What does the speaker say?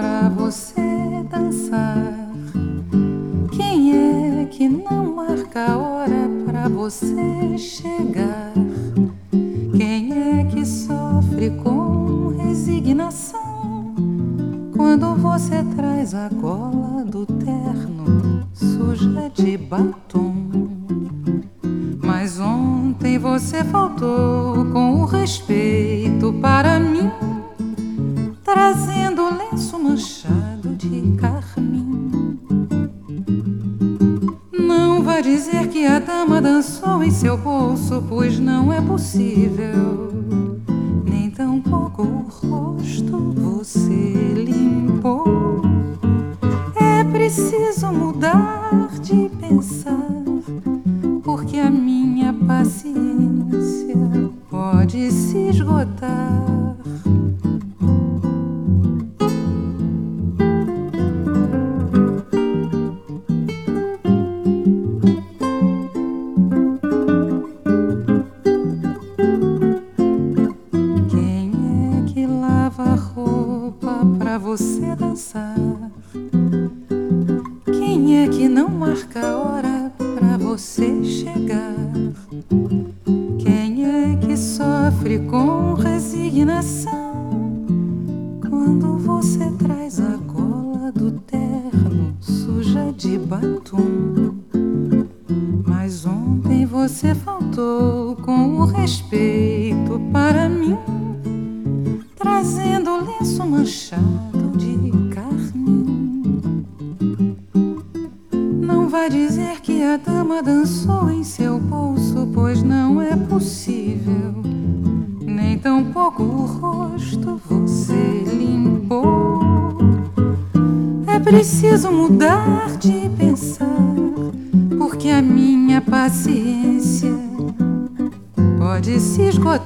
pra você dançar? Quem é que não marca a hora pra você chegar? Quem é que sofre com resignação quando você traz a gola do terno suja de batom? Mas ontem você faltou com o respeito para mim, trazendo o lenço manchado de carmim. Não vá dizer que a dama dançou em seu bolso, pois não é possível. Nem tampouco o rosto você limpou. É preciso mudar de pensar, porque a minha paciência pode se esgotar. Quem é que lava a roupa pra você dançar? Quem é que não marca a hora pra você chegar? Quem é que sofre com resignação quando você traz a gola do terno suja de batom? Mas ontem você faltou com o respeito para mim, trazendo o lenço manchado de carmim. Não vai dizer que a dama dançou em seu bolso, pois não é possível. Nem tampouco o rosto você limpou. É preciso mudar de pensar, porque a minha paciência pode se esgotar.